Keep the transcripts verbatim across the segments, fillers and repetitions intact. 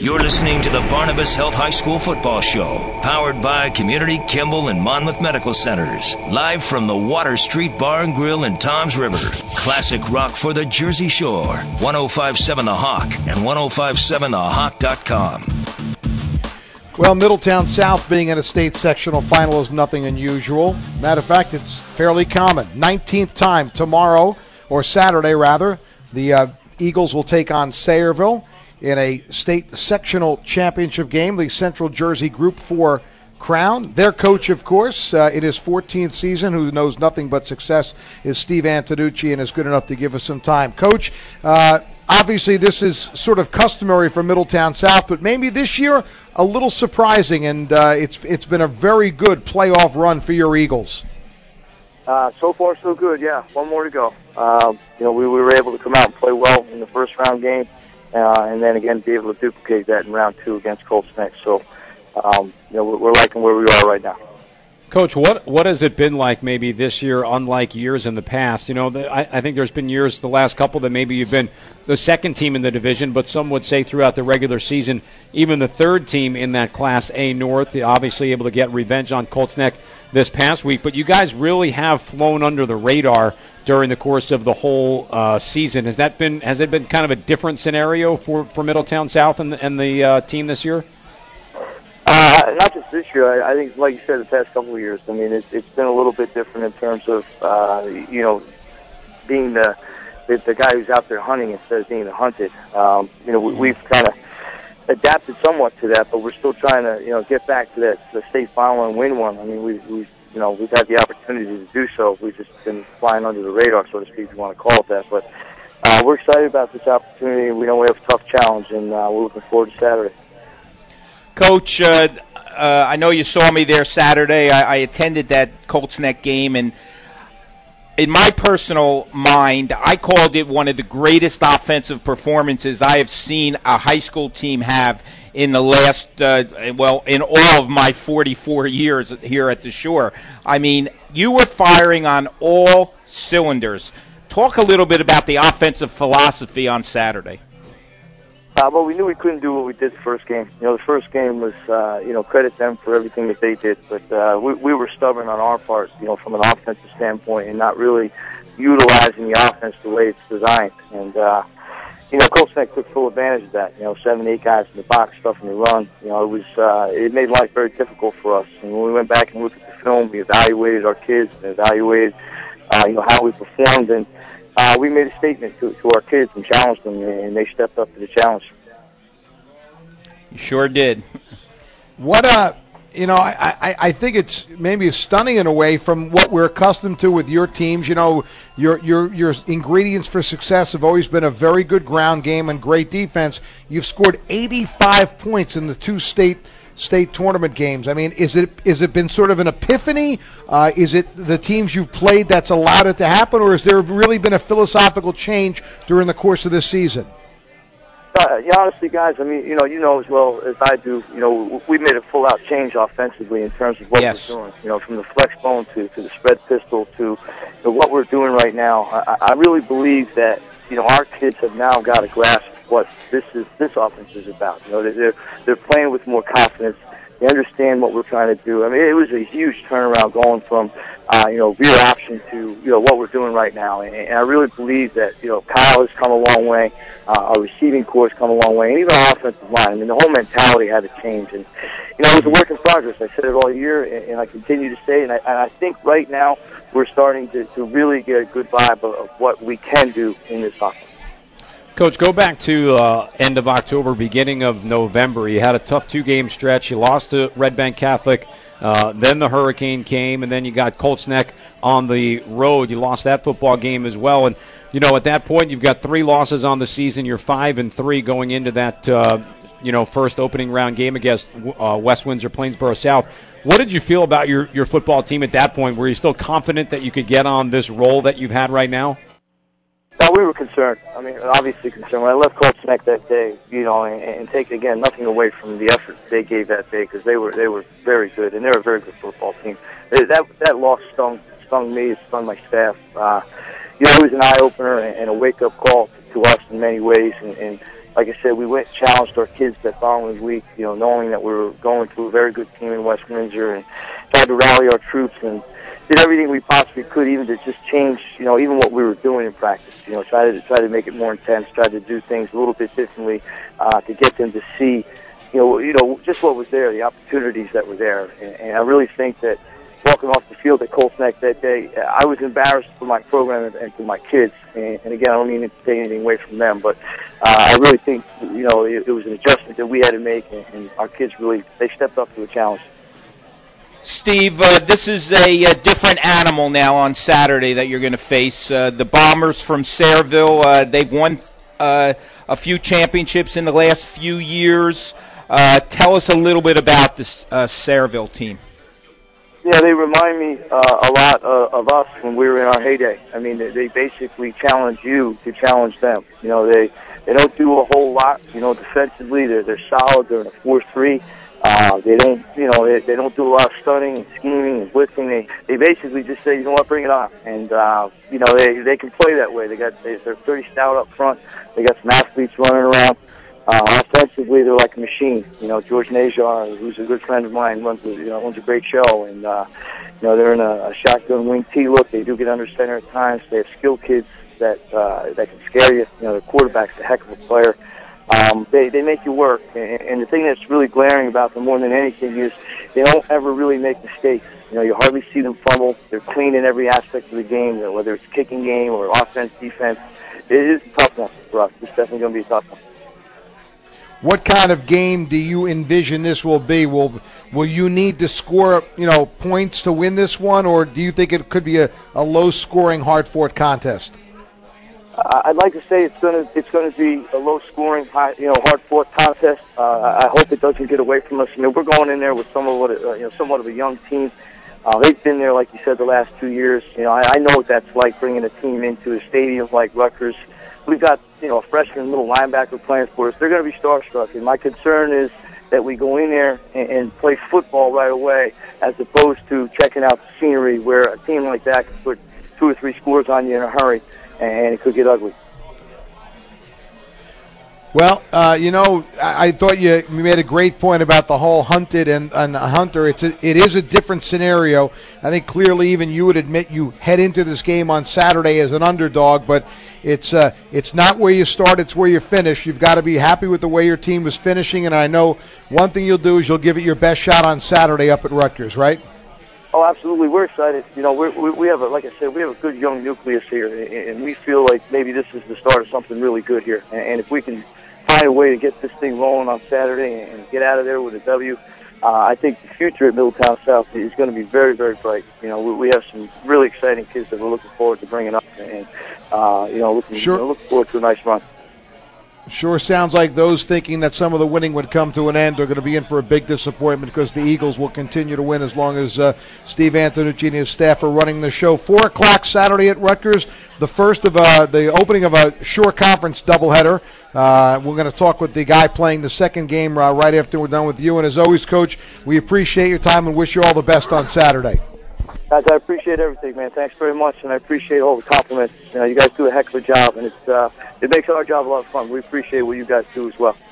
You're listening to the Barnabas Health High School Football Show, powered by Community, Kimball, and Monmouth Medical Centers. Live from the Water Street Bar and Grill in Toms River. Classic rock for the Jersey Shore. ten fifty-seven The Hawk and ten fifty-seven the hawk dot com. Well, Middletown South being in a state sectional final is nothing unusual. Matter of fact, it's fairly common. nineteenth time tomorrow, or Saturday rather, the uh, Eagles will take on Sayreville in a state sectional championship game, the Central Jersey Group four crown. Their coach, of course, uh, in his fourteenth season, who knows nothing but success, is Steve Antonucci, and is good enough to give us some time. Coach, uh, obviously this is sort of customary for Middletown South, but maybe this year a little surprising, and uh, it's it's been a very good playoff run for your Eagles. Uh, so far, so good, yeah. One more to go. Uh, you know, we, we were able to come out and play well in the first round game. Uh, and then again, be able to duplicate that in round two against Colts next. So, um, you know, we're, we're liking where we are right now. Coach, what what has it been like maybe this year, unlike years in the past? You know, the, I, I think there's been years, the last couple, that maybe you've been the second team in the division, but some would say throughout the regular season, even the third team in that Class A North, obviously able to get revenge on Colts Neck this past week. But you guys really have flown under the radar during the course of the whole uh, season. Has that been has it been kind of a different scenario for, for Middletown South and the, and the uh, team this year? Uh, not just this year. I, I think, like you said, the past couple of years. I mean, it's, it's been a little bit different in terms of, uh, you know, being the, the the guy who's out there hunting instead of being the hunted. Um, you know, we, we've kind of adapted somewhat to that, but we're still trying to, you know, get back to that the state final and win one. I mean, we we you know we've had the opportunity to do so. We've just been flying under the radar, so to speak, if you want to call it that. But uh, we're excited about this opportunity. We know we have a tough challenge, and uh, we're looking forward to Saturday. Coach, uh, uh, I know you saw me there Saturday. I, I attended that Colts Neck game, and in my personal mind, I called it one of the greatest offensive performances I have seen a high school team have in the last, uh, well, in all of my forty-four years here at the Shore. I mean, you were firing on all cylinders. Talk a little bit about the offensive philosophy on Saturday. Uh, well, we knew we couldn't do what we did the first game. You know, the first game was, uh, you know, credit them for everything that they did. But uh, we, we were stubborn on our part, you know, from an offensive standpoint and not really utilizing the offense the way it's designed. And, uh, you know, Colts Neck took full advantage of that. You know, seven, eight guys in the box, stuffing the run. You know, it was uh, it made life very difficult for us. And when we went back and looked at the film, we evaluated our kids and evaluated, uh, you know, how we performed. And Uh, we made a statement to, to our kids and challenged them, and they stepped up to the challenge. You sure did. What uh, you know, I, I, I think it's maybe stunning in a way from what we're accustomed to with your teams. You know, your your your ingredients for success have always been a very good ground game and great defense. You've scored eighty-five points in the two state state tournament games. I mean, is it is it been sort of an epiphany? Uh, is it the teams you've played that's allowed it to happen, or has there really been a philosophical change during the course of this season? Uh, yeah, honestly, guys, I mean, you know, you know as well as I do, you know, we made a full-out change offensively in terms of what yes. we're doing. You know, from the flex bone to, to the spread pistol to, to what we're doing right now. I, I really believe that, you know, our kids have now got a grasp what this is this offense is about. You know, they're they're playing with more confidence. They understand what we're trying to do. I mean, it was a huge turnaround going from uh, you know rear option to you know what we're doing right now. And, and I really believe that you know Kyle has come a long way. Uh, our receiving core has come a long way, and even our offensive line. I mean, the whole mentality had to change. And you know, it was a work in progress. I said it all year, and, and I continue to say. And I, and I think right now we're starting to, to really get a good vibe of, of what we can do in this offense. Coach, go back to uh, end of October, beginning of November. You had a tough two-game stretch. You lost to Red Bank Catholic. Uh, then the hurricane came, and then you got Colts Neck on the road. You lost that football game as well. And, you know, at that point, you've got three losses on the season. You're five and three going into that, uh, you know, first opening round game against uh, West Windsor, Plainsboro South. What did you feel about your, your football team at that point? Were you still confident that you could get on this roll that you've had right now? No, we were concerned. I mean, obviously concerned. When I left Colts Neck that day, you know, and, and take, again, nothing away from the effort they gave that day because they were they were very good, and they're a very good football team. That that loss stung, stung me, it stung my staff. Uh, you know, it was an eye-opener and, and a wake-up call to us in many ways, and, and like I said, we went and challenged our kids that following week, you know, knowing that we were going to a very good team in West Windsor, and tried to rally our troops and did everything we possibly could, even to just change, you know, even what we were doing in practice. You know, try to try to make it more intense, try to do things a little bit differently uh, to get them to see, you know, you know, just what was there, the opportunities that were there. And, and I really think that walking off the field at Colts Neck that day, I was embarrassed for my program and, and for my kids. And, and again, I don't mean to take anything away from them, but uh, I really think, you know, it, it was an adjustment that we had to make, and, and our kids really, they stepped up to the challenge. Steve, uh, this is a, a different animal now on Saturday that you're going to face. Uh, the Bombers from Sayreville, uh, they've won uh, a few championships in the last few years. Uh, tell us a little bit about this uh, Sayreville team. Yeah, they remind me uh, a lot uh, of us when we were in our heyday. I mean, they, they basically challenge you to challenge them. You know, they, they don't do a whole lot. You know, defensively, they're, they're solid. They're in a four three. Uh, they don't, you know, they, they don't do a lot of stunning and scheming and blitzing. They they basically just say, you know what, bring it on. And uh, you know, they they can play that way. They got they, they're pretty stout up front. They got some athletes running around. Uh, offensively, they're like a machine. You know, George Najar, who's a good friend of mine, runs a, you know runs a great show. And uh, you know, they're in a, a shotgun wing T look. They do get under center at times. They have skilled kids that uh, that can scare you. You know, their quarterback's a heck of a player. Um, they, they make you work, and, and the thing that's really glaring about them more than anything is they don't ever really make mistakes. You know, you hardly see them fumble. They're clean in every aspect of the game, whether it's kicking game or offense, defense. It is a tough one for us. It's definitely going to be a tough one. What kind of game do you envision this will be? Will will you need to score, you know, points to win this one, or do you think it could be a, a low-scoring, hard-fought contest? I'd like to say it's going to it's going to be a low-scoring, high, you know, hard-fought contest. Uh, I hope it doesn't get away from us. You know, we're going in there with somewhat, uh, you know, somewhat of a young team. Uh, they've been there, like you said, the last two years. You know, I, I know what that's like, bringing a team into a stadium like Rutgers. We've got, you know, a freshman middle linebacker playing for us. They're going to be starstruck, and my concern is that we go in there and, and play football right away, as opposed to checking out the scenery, where a team like that can put two or three scores on you in a hurry, and it could get ugly. Well, uh, you know, I, I thought you made a great point about the whole hunted and, and hunter. It's a, it is a different scenario. I think clearly even you would admit you head into this game on Saturday as an underdog, but it's uh, it's not where you start, it's where you finish. You've got to be happy with the way your team was finishing, and I know one thing you'll do is you'll give it your best shot on Saturday up at Rutgers, right? Oh, absolutely. We're excited. You know, we're, we we have a, like I said, we have a good young nucleus here, and we feel like maybe this is the start of something really good here. And if we can find a way to get this thing rolling on Saturday and get out of there with a W, uh, I think the future at Middletown South is going to be very, very bright. You know, we, we have some really exciting kids that we're looking forward to bringing up, and uh, you know, looking, sure. you know, looking forward to a nice run. Sure sounds like those thinking that some of the winning would come to an end are going to be in for a big disappointment, because the Eagles will continue to win as long as uh, Steve Antonucci and his staff are running the show. Four o'clock Saturday at Rutgers, the first of uh, the opening of a Shore Conference doubleheader. Uh, we're going to talk with the guy playing the second game uh, right after we're done with you. And as always, Coach, we appreciate your time and wish you all the best on Saturday. Guys, I appreciate everything, man. Thanks very much, and I appreciate all the compliments. You know, you guys do a heck of a job, and it's uh, it makes our job a lot of fun. We appreciate what you guys do as well.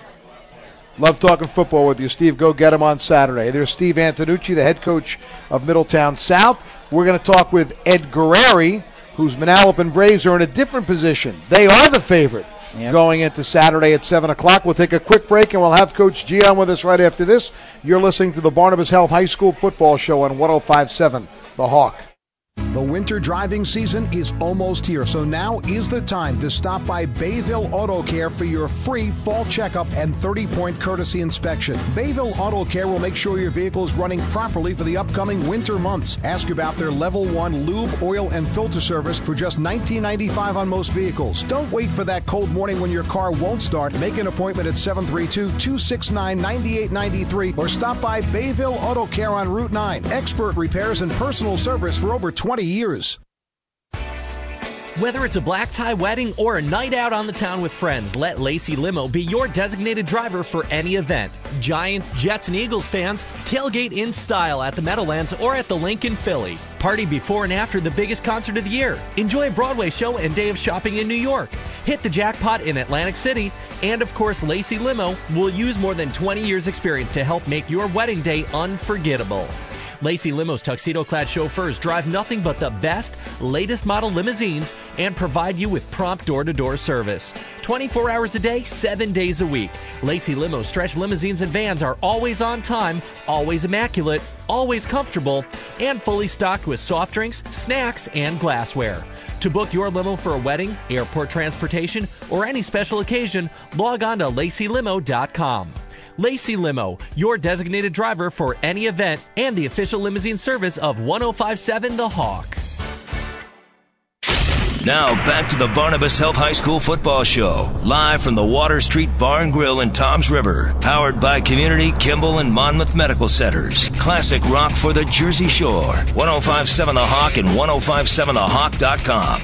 Love talking football with you, Steve. Go get him on Saturday. There's Steve Antonucci, the head coach of Middletown South. We're going to talk with Ed Guerreri, whose Manalapan Braves are in a different position. They are the favorite. Yep. Going into Saturday at seven o'clock. We'll take a quick break, and we'll have Coach G on with us right after this. You're listening to the Barnabas Health High School Football Show on one oh five point seven The Hawk. The winter driving season is almost here, so now is the time to stop by Bayville Auto Care for your free fall checkup and thirty-point courtesy inspection. Bayville Auto Care will make sure your vehicle is running properly for the upcoming winter months. Ask about their Level one lube, oil, and filter service for just nineteen ninety-five on most vehicles. Don't wait for that cold morning when your car won't start. Make an appointment at seven three two, two six nine, nine eight nine three or stop by Bayville Auto Care on Route nine. Expert repairs and personal service for over twenty years. Whether it's a black tie wedding or a night out on the town with friends, let Lacey Limo be your designated driver for any event. Giants, Jets, and Eagles fans, tailgate in style at the Meadowlands or at the Lincoln Philly. Party before and after the biggest concert of the year. Enjoy a Broadway show and day of shopping in New York. Hit the jackpot in Atlantic City. And, of course, Lacey Limo will use more than twenty years' experience to help make your wedding day unforgettable. Lacey Limo's tuxedo-clad chauffeurs drive nothing but the best, latest model limousines and provide you with prompt door-to-door service. twenty-four hours a day, seven days a week. Lacey Limo's stretch limousines and vans are always on time, always immaculate, always comfortable, and fully stocked with soft drinks, snacks, and glassware. To book your limo for a wedding, airport transportation, or any special occasion, log on to Lacey Limo dot com. Lacey Limo, your designated driver for any event and the official limousine service of one oh five point seven The Hawk. Now back to the Barnabas Health High School Football Show, live from the Water Street Bar and Grill in Toms River, powered by Community, Kimball, and Monmouth Medical Centers. Classic rock for the Jersey Shore. one oh five point seven The Hawk and ten fifty-seven the hawk dot com.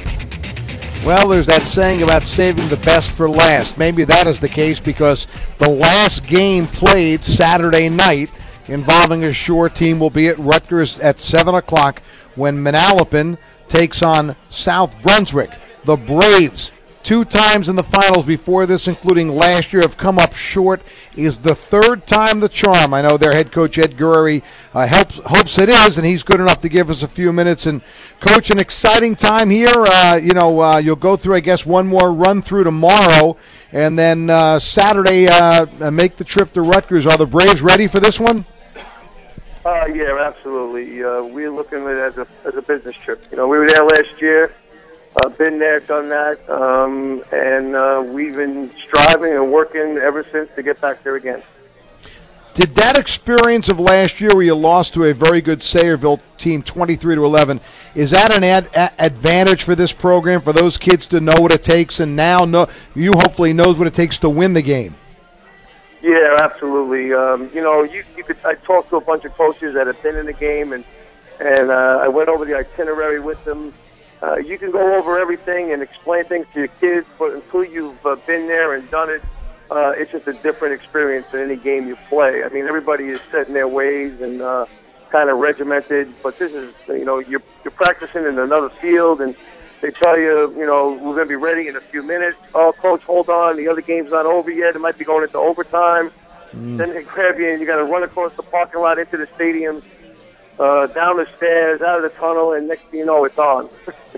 Well, there's that saying about saving the best for last. Maybe that is the case because the last game played Saturday night involving a Shore team will be at Rutgers at seven o'clock when Manalapan takes on South Brunswick. The Braves, two times in the finals before this, including last year, have come up short. Is the third time the charm. I know their head coach, Ed Gurry, uh, helps, hopes it is, and he's good enough to give us a few minutes. And, Coach, an exciting time here. Uh, you know, uh, you'll go through, I guess, one more run-through tomorrow, and then uh, Saturday uh, make the trip to Rutgers. Are the Braves ready for this one? Uh, yeah, absolutely. Uh, we're looking at it as a, as a business trip. You know, we were there last year. Uh, been there, done that, um, and uh, we've been striving and working ever since to get back there again. Did that experience of last year where you lost to a very good Sayreville team twenty-three to eleven, is that an ad- a- advantage for this program, for those kids to know what it takes, and now know, you hopefully knows what it takes to win the game? Yeah, absolutely. Um, you know, you, you could, I talked to a bunch of coaches that have been in the game, and, and uh, I went over the itinerary with them. Uh, you can go over everything and explain things to your kids, but until you've uh, been there and done it, uh, it's just a different experience in any game you play. I mean, everybody is set in their ways and uh, kind of regimented, but this is, you know, you're, you're practicing in another field, and they tell you, you know, we're going to be ready in a few minutes. Oh, coach, hold on, the other game's not over yet. It might be going into overtime. Mm. Then they grab you, and you got to run across the parking lot into the stadium. Uh, down the stairs, out of the tunnel, and next thing you know, it's on.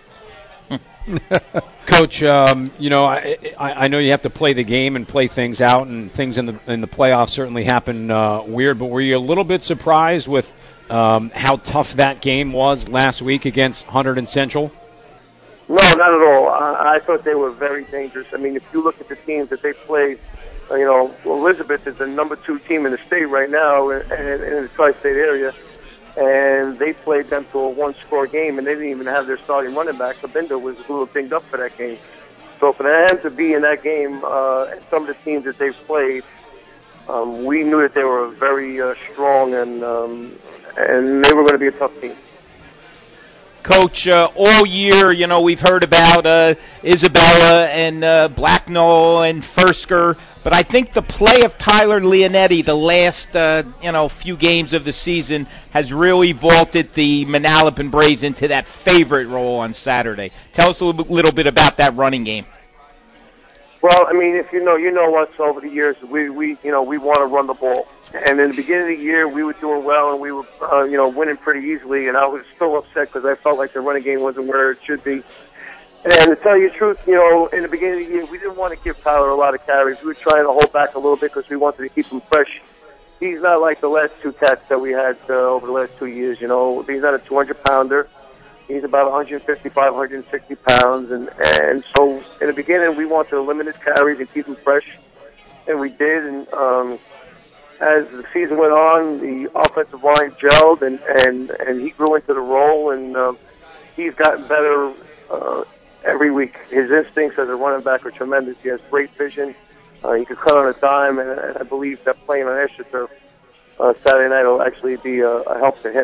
Coach, um, you know, I, I, I know you have to play the game and play things out, and things in the in the playoffs certainly happen uh, weird. But were you a little bit surprised with um, how tough that game was last week against Hunterdon and Central? No, not at all. I, I thought they were very dangerous. I mean, if you look at the teams that they played, uh, you know, Elizabeth is the number two team in the state right now, in, in, in the tri-state area. And they played them to a one-score game, and they didn't even have their starting running back. So Binder was a little dinged up for that game. So for them to be in that game, uh, and some of the teams that they've played, um, we knew that they were very uh, strong, and um, and they were going to be a tough team. Coach, uh, all year, you know, we've heard about uh, Isabella and uh, Blacknall and Fursker, but I think the play of Tyler Leonetti the last, uh, you know, few games of the season has really vaulted the Manalapan Braves into that favorite role on Saturday. Tell us a little, little bit about that running game. Well, I mean, if you know, you know us over the years, we, we you know, we want to run the ball. And in the beginning of the year, we were doing well, and we were, uh, you know, winning pretty easily. And I was still upset because I felt like the running game wasn't where it should be. And to tell you the truth, you know, in the beginning of the year, we didn't want to give Tyler a lot of carries. We were trying to hold back a little bit because we wanted to keep him fresh. He's not like the last two cats that we had uh, over the last two years. You know, he's not a two hundred pounder. He's about one fifty-five, one sixty pounds. And, and so in the beginning, we wanted to limit his carries and keep him fresh. And we did. And um, as the season went on, the offensive line gelled, and, and, and he grew into the role. And um, he's gotten better uh, every week. His instincts as a running back are tremendous. He has great vision. Uh, he can cut on a dime. And, and I believe that playing on AstroTurf uh, Saturday night will actually be a, a help to him.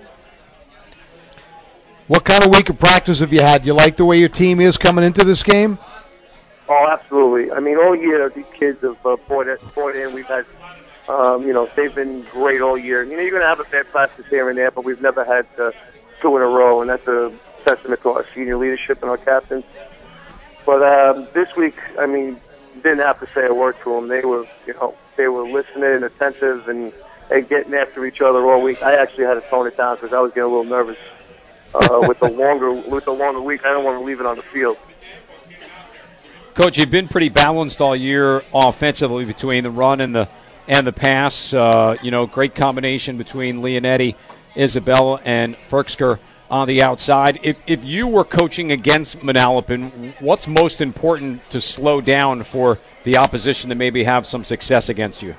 What kind of week of practice have you had? You like the way your team is coming into this game? Oh, absolutely. I mean, all year these kids have uh, brought, it, brought in. We've had, um, you know, they've been great all year. You know, you're going to have a bad practice here and there, but we've never had uh, two in a row, and that's a testament to our senior leadership and our captains. But um, this week, I mean, didn't have to say a word to them. They were, you know, they were listening and attentive and, and getting after each other all week. I actually had to tone it down because I was getting a little nervous uh, with the longer with the longer week. I don't want to leave it on the field. Coach, you've been pretty balanced all year offensively between the run and the and the pass. Uh, you know, great combination between Leonetti, Isabella, and Ferksker on the outside. If if you were coaching against Manalapan, what's most important to slow down for the opposition to maybe have some success against you?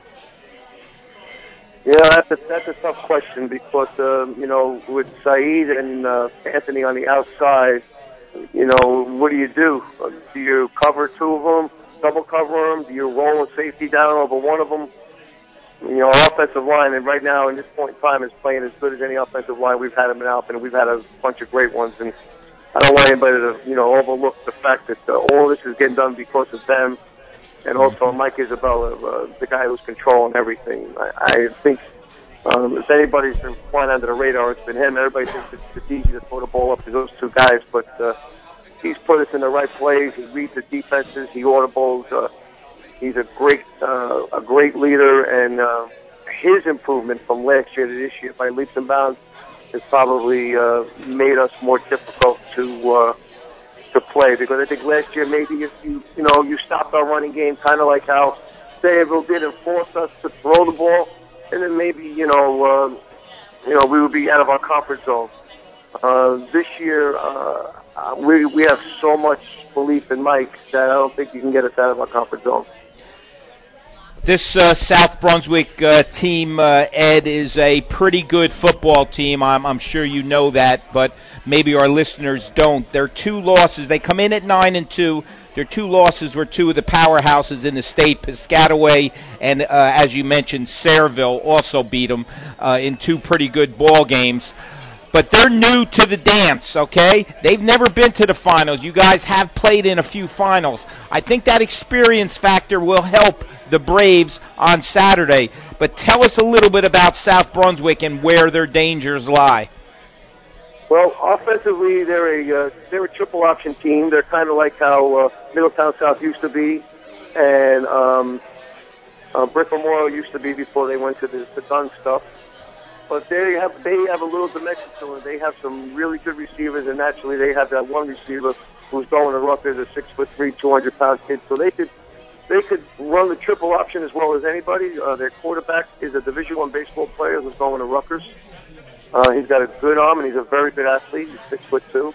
Yeah, that's a, that's a tough question because, uh, you know, with Saeed and uh, Anthony on the outside, you know, what do you do? Do you cover two of them, double cover them? Do you roll a safety down over one of them? You know, our offensive line, and right now, in this point in time, is playing as good as any offensive line we've had in Manalapan, and we've had a bunch of great ones. And I don't want anybody to, you know, overlook the fact that uh, all this is getting done because of them, and also Mike Isabella, uh, the guy who's controlling everything. I, I think um, if anybody's been flying under the radar, it's been him. Everybody thinks it's, it's easy to throw the ball up to those two guys, but uh, he's put us in the right place. He reads the defenses. He audibles. Uh, He's a great, uh, a great leader, and uh, his improvement from last year to this year by leaps and bounds has probably uh, made us more difficult to uh, to play. Because I think last year maybe if you you know you stopped our running game, kind of like how Sayreville did, and forced us to throw the ball, and then maybe you know uh, you know we would be out of our comfort zone. Uh, this year uh, we we have so much belief in Mike that I don't think you can get us out of our comfort zone. This uh, South Brunswick uh, team, uh, Ed, is a pretty good football team. I'm, I'm sure you know that, but maybe our listeners don't. Their two losses, they come in at nine and two. Their two losses were two of the powerhouses in the state, Piscataway and, uh, as you mentioned, Sayreville also beat them uh, in two pretty good ball games. But they're new to the dance, okay? They've never been to the finals. You guys have played in a few finals. I think that experience factor will help the Braves on Saturday. But tell us a little bit about South Brunswick and where their dangers lie. Well, offensively, they're a uh, they're a triple option team. They're kind of like how uh, Middletown South used to be, and um, uh, Brick Memorial used to be before they went to the, the gun stuff. But they have they have a little dimension to it. They have some really good receivers, and naturally they have that one receiver who's going to Rutgers, a six foot three, two hundred pound kid. So they could they could run the triple option as well as anybody. Uh, their quarterback is a Division One baseball player who's going to Rutgers. Uh, he's got a good arm, and he's a very good athlete. He's six foot two.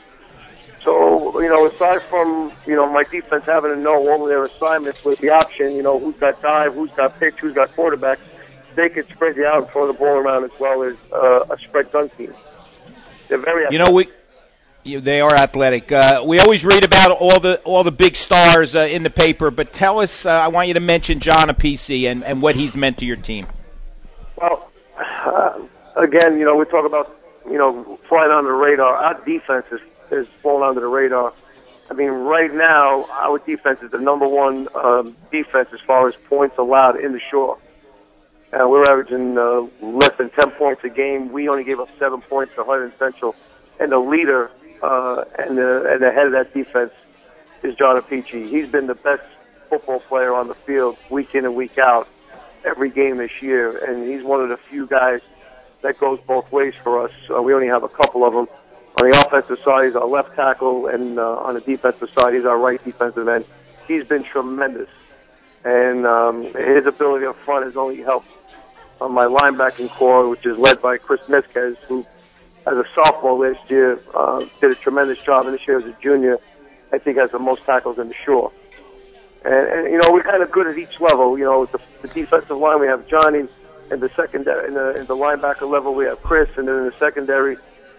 So you know, aside from you know my defense having to know all of their assignments with the option, you know who's got dive, who's got pitch, who's got quarterback. They could spread you out and throw the ball around as well as uh, a spread gun team. They're very athletic. You know, we you, they are athletic. Uh, we always read about all the all the big stars uh, in the paper, but tell us, uh, I want you to mention John Apisi and, and what he's meant to your team. Well, uh, again, you know, we talk about, you know, flying under the radar. Our defense is, is falling under the radar. I mean, right now, our defense is the number one um, defense as far as points allowed in the shore. Uh, we're averaging uh, less than ten points a game. We only gave up seven points to Hunt and Central. And the leader uh, and, the, and the head of that defense is John Apici. He's been the best football player on the field week in and week out every game this year. And he's one of the few guys that goes both ways for us. Uh, we only have a couple of them. On the offensive side, he's our left tackle. And uh, on the defensive side, he's our right defensive end. He's been tremendous. And um, his ability up front has only helped on my linebacking core, which is led by Chris Mezquez, who, as a sophomore last year, uh, did a tremendous job, and this year as a junior, I think has the most tackles in the shore. And, and you know, we're kind of good at each level. You know, the, the defensive line, we have Johnny, and the secondary, in the, in the linebacker level, we have Chris, and then in the secondary,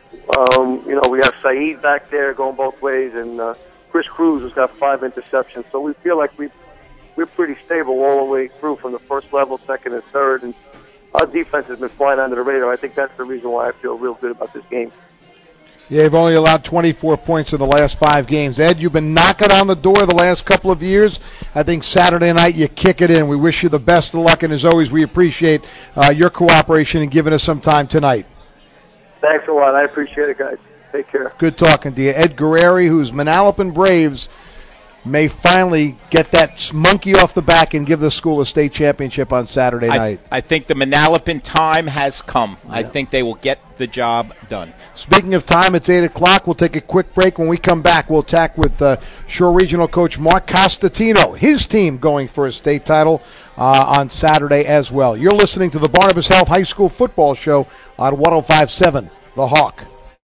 um, you know, we have Saeed back there going both ways, and uh, Chris Cruz has got five interceptions. So we feel like we we're pretty stable all the way through from the first level, second, and third, and our defense has been flying under the radar. I think that's the reason why I feel real good about this game. Yeah, you've only allowed twenty-four points in the last five games. Ed, you've been knocking on the door the last couple of years. I think Saturday night you kick it in. We wish you the best of luck, and as always, we appreciate uh, your cooperation and giving us some time tonight. Thanks a lot. I appreciate it, guys. Take care. Good talking to you. Ed Guerrieri, whose Manalapan Braves may finally get that monkey off the back and give the school a state championship on Saturday night. I, I think the Manalapan time has come. Yeah. I think they will get the job done. Speaking of time, it's eight o'clock. We'll take a quick break. When we come back, we'll talk with uh, Shore Regional coach Mark Costatino, his team going for a state title uh, on Saturday as well. You're listening to the Barnabas Health High School Football Show on one oh five point seven The Hawk.